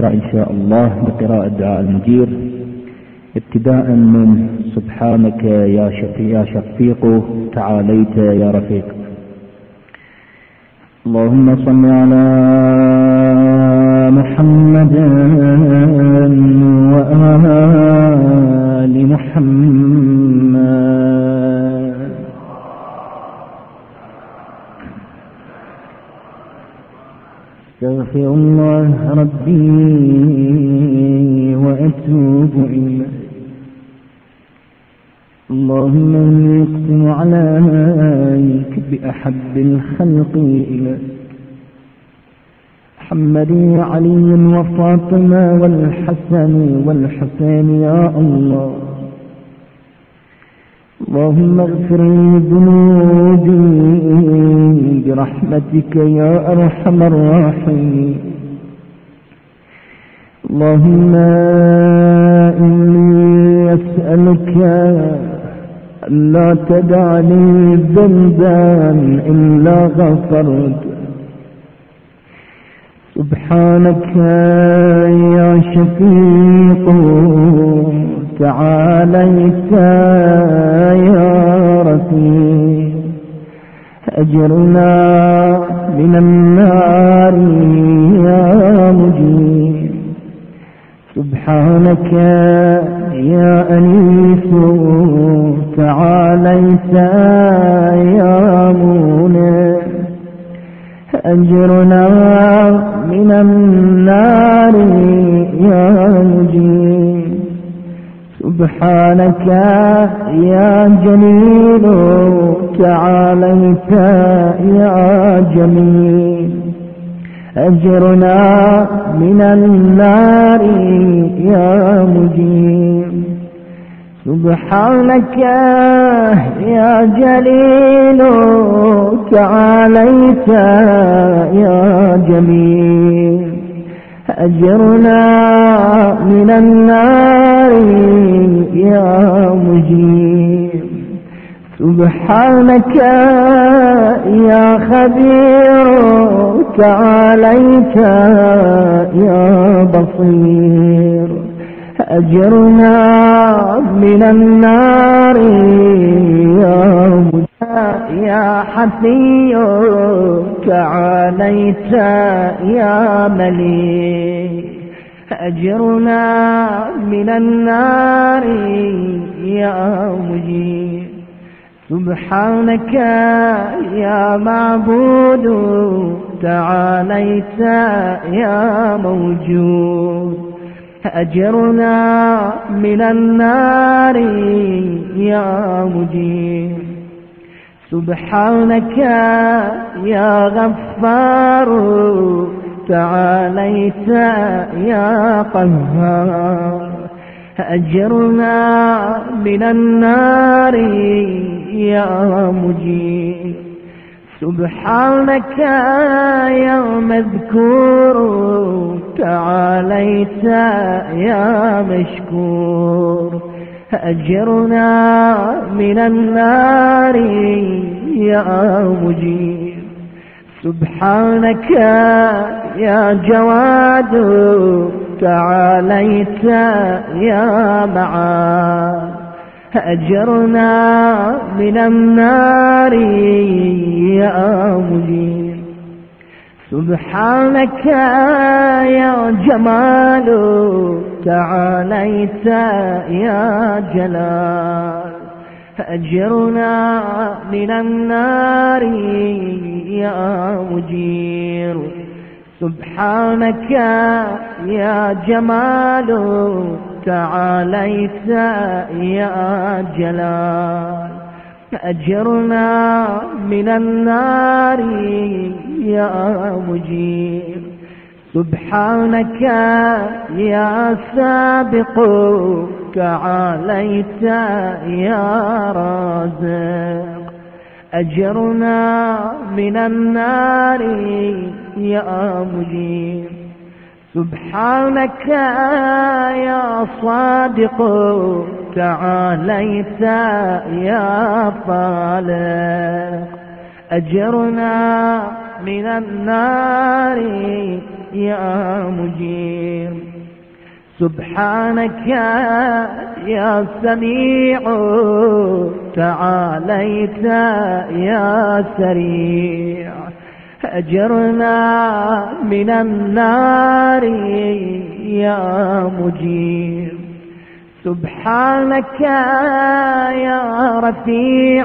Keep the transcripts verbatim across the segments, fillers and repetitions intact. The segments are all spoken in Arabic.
نقرأ إن شاء الله بقراءة دعاء المجير ابتداء من سبحانك يا شفيع يا شفيق تعاليت يا رفيق. اللهم صل على محمد وآل محمد. استغفر الله ربي وأتوب إليه. اللهم اقسم عليك بأحب الخلق إليك محمد وعلي وفاطمة والحسن والحسين يا الله. اللهم اغفر لي ذنوبي برحمتك يا أرحم الراحمين. اللهم إني أسألك لا تدع لي ذنبا إلا غفرت. سبحانك يا شفيق تعاليت يا رفيق. أجرنا من النار يا مجيب. سبحانك يا أنيس تعاليت يا منى. أجرنا من النار يا مجيب. سبحانك يا جليل تعاليت يا جميل. أجرنا من النار يا مجيب. سبحانك يا جليل تعاليت يا جميل. أجرنا من النار يا مجيب. سبحانك يا خبير تعاليت يا بصير. أجرنا من النار يا مجيب. يا حفي تعاليت يا مليك. أجرنا من النار يا مجيب. سبحانك يا معبود تعاليت يا موجود. أجرنا من النار يا مجيب. سبحانك يا غفار تعاليت يا قهار. أجرنا من النار يا مجيب. سبحانك يا مذكور تعاليت يا مشكور. أجرنا من النار يا مجيب. سبحانك يا جواد تعاليت يا معاد. أجرنا من النار يا مجيب. سبحانك يا جمال تعاليت يا جلال. أجرنا من النار يا مجير. سبحانك يا جمال تعاليت يا جلال. أجرنا من النار يا مجير. سبحانك يا سابق تعاليت يا رازق. أجرنا من النار يا مجير. سبحانك يا صادق تعاليت يا طالق. أجرنا من النار يا مجير. سبحانك يا سميع تعاليت يا سريع، أجرنا من النار يا مجير. سبحانك يا رفيع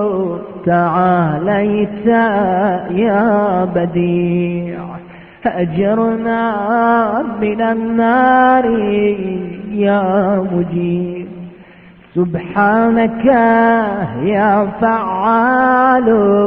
تعاليت يا بديع، أجرنا من النار يا مجير. سبحانك يا فعال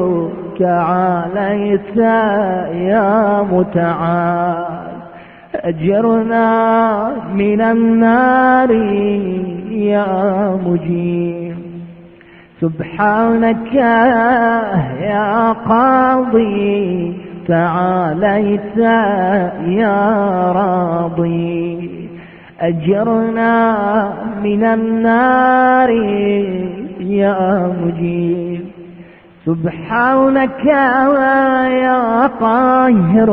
تعاليت يا متعال، أجرنا من النار يا مجير. سبحانك يا قاضي تعاليت يا راضي، أجرنا من النار يا مجير. سبحانك يا قاهر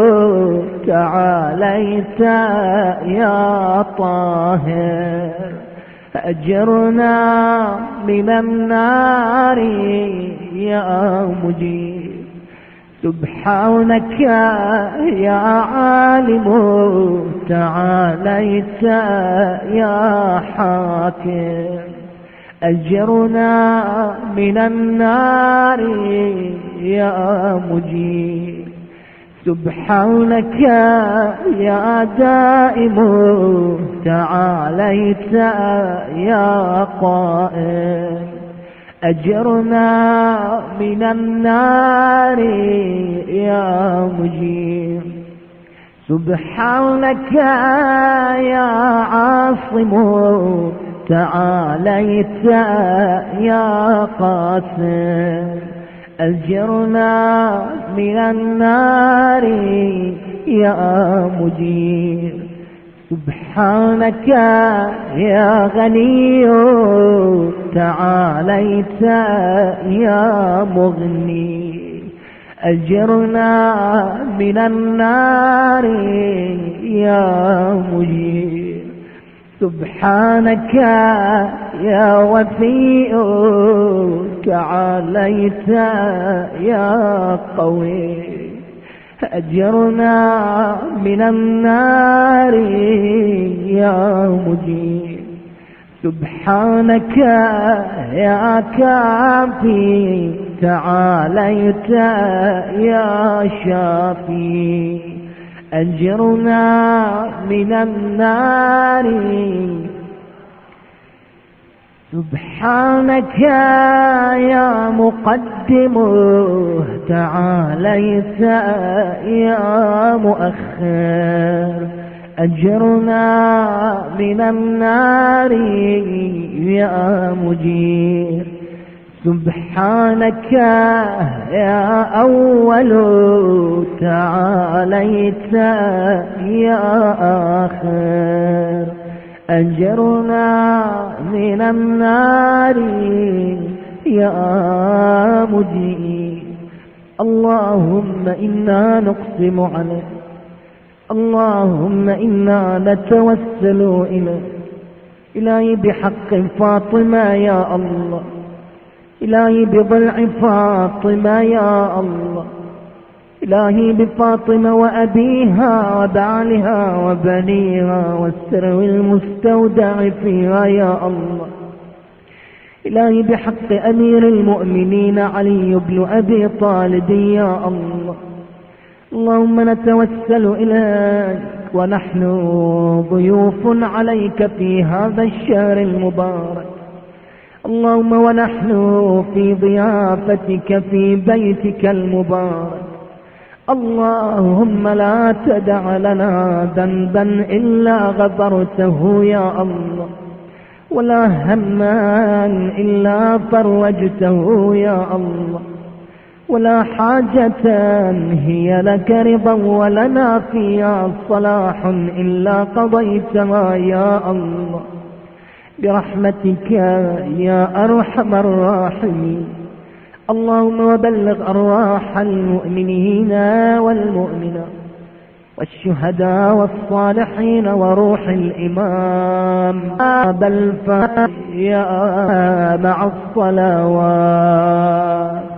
تعاليت يا طاهر، أجرنا من النار يا مجير. سبحانك يا عالم تعاليت يا حاكم، أجرنا من النار يا مجير. سبحانك يا دائم تعاليت يا قائم، أجرنا من النار يا مجير. سبحانك يا عاصم تعاليت يا قاسم، أجرنا من النار يا مجير. سبحانك يا غني تعاليت يا مغني، أجرنا من النار يا مجير. سبحانك يا وفي تعاليت يا قوي، أجرنا من النار يا مجير. سبحانك يا كافي تعاليت يا شافي، أجرنا من النار. سبحانك يا مقدم تعاليت يا مؤخر، أجرنا من النار يا مجير. سبحانك يا أول تعاليت يا آخر، أجرنا من النار يا مجير. اللهم إنا نقسم عليك، اللهم إنا نتوسل إليك إلهي بحق فاطمة يا الله، إلهي بضلع فاطمة يا الله، إلهي بفاطمة وأبيها وبعلها وبنيها والسر المستودع فيها يا الله، إلهي بحق أمير المؤمنين علي بن أبي طالب يا الله. اللهم نتوسل إليك ونحن ضيوف عليك في هذا الشهر المبارك، اللهم ونحن في ضيافتك في بيتك المبارك. اللهم لا تدع لنا ذنبا إلا غفرته يا الله، ولا هما إلا فرجته يا الله، ولا حاجة هي لك رضا ولنا فيها صلاح إلا قضيتها يا الله برحمتك يا أرحم الراحمين. اللهم وبلغ أرواح المؤمنين والمؤمنات والشهداء والصالحين وروح الإمام بل فيا مع الصلوات.